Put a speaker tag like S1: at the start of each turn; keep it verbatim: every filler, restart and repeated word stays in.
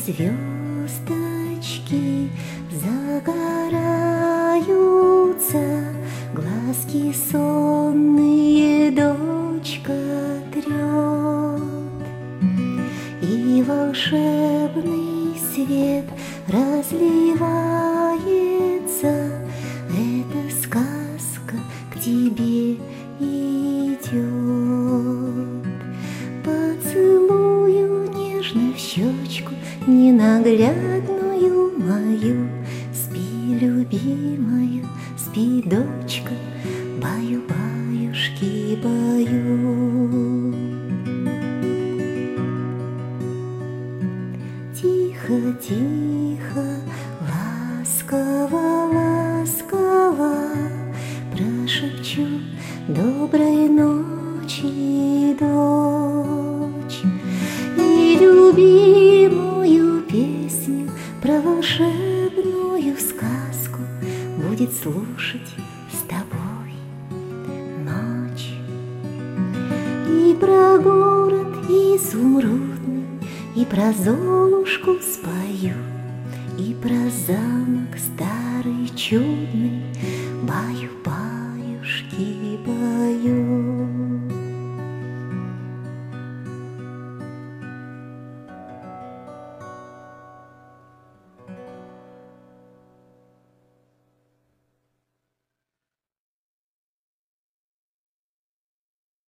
S1: звездочки загораются, глазки сонные дочка трет, и волшебный свет разливается. Эта сказка к тебе идет. Поцелую нежно в щечку ненаглядную мою. Спи, любимая, спи, дочка, баю-баюшки баю. Тихо, тихо, ласково, ласково прошепчу доброй ночи, дочь, и любимую песню про волшебную сказку будет слушать с тобой ночь. И про город изумрудный, и про Золушку спою, и про замок старый чудный, баю-баю.